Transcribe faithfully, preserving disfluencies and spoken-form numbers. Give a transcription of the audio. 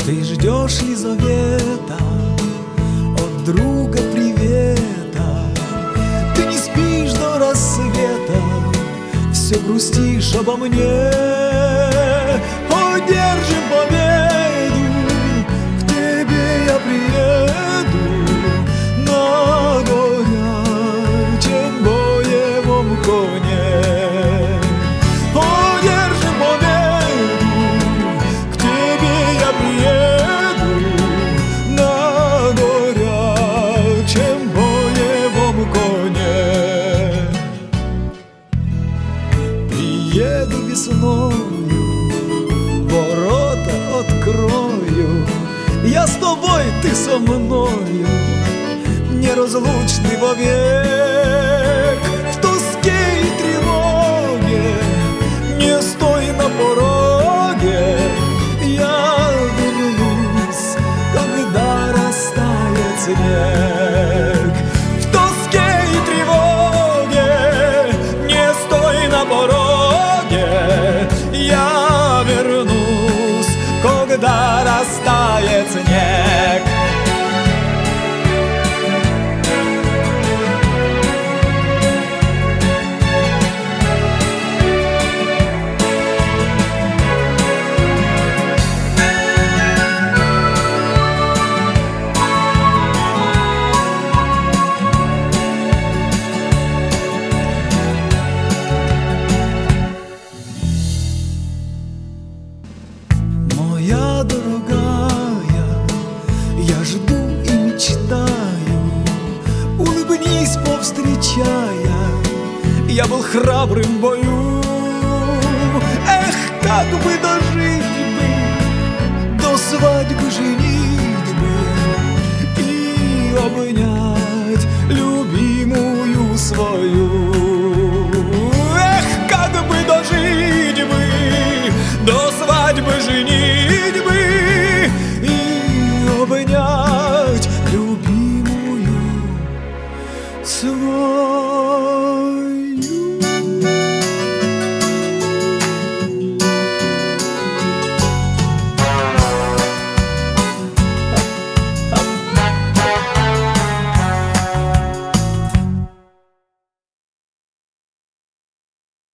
Ты ждешь, Лизавета, от друга привета. Ты не спишь до рассвета, все грустишь обо мне. Одержим победу, к тебе я приеду на горячем боевом коне. Одержим победу, к тебе я приеду на горячем боевом коне. Приеду весною, ворота открою, я с тобой, ты со мною, неразлучный вовек. В тоске и тревоге не стой на пороге, я вернусь, когда растает снег. В тоске и тревоге не стой на пороге, я вернусь, когда растает снег. Моя дорогая, я жду и мечтаю, улыбнись, повстречая, я был храбрым в бою. Эх, как бы